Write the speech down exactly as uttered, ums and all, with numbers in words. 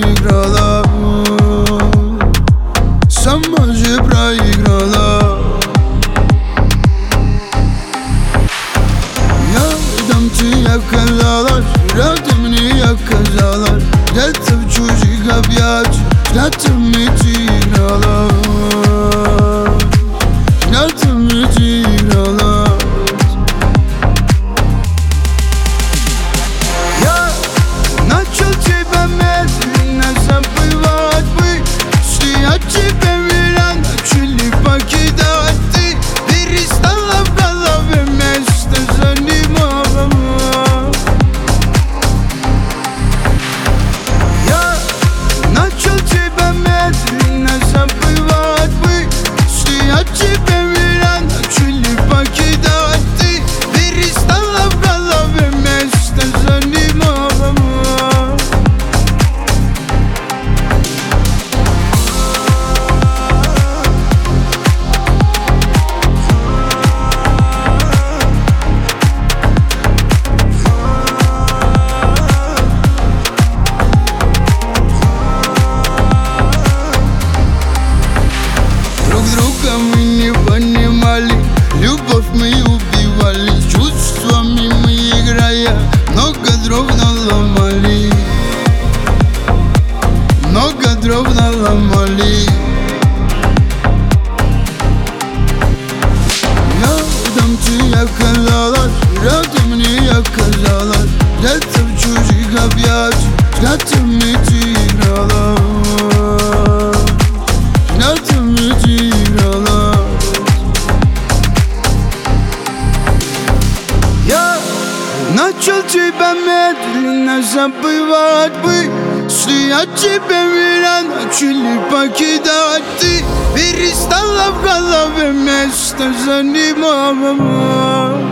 выиграла, сама же проиграла. Рядом ты оказалась, рядом не оказалась, где-то в чужих объятиях взглядами ты играла, взглядами ты играла. Я начал тебя медленно забывать бы, если я тебя меня начали покидать, ты перестала в голове место занимала. Я начал тебя медленно забывать бы, если я тебя меня начали покидать, ты перестала в голове место занимала. Друг друга мы не понимали, любовь мы убивали, чувствами мы играя много дров наломали, много дров наломали. Рядом ты оказалась, рядом не оказалась, где-то в чужих объятиях взглядами ты играла, взглядами ты играла. Я начал тебя медленно забывать бы, если я тебя меня начали покидать, ты перестала в голове место занимала.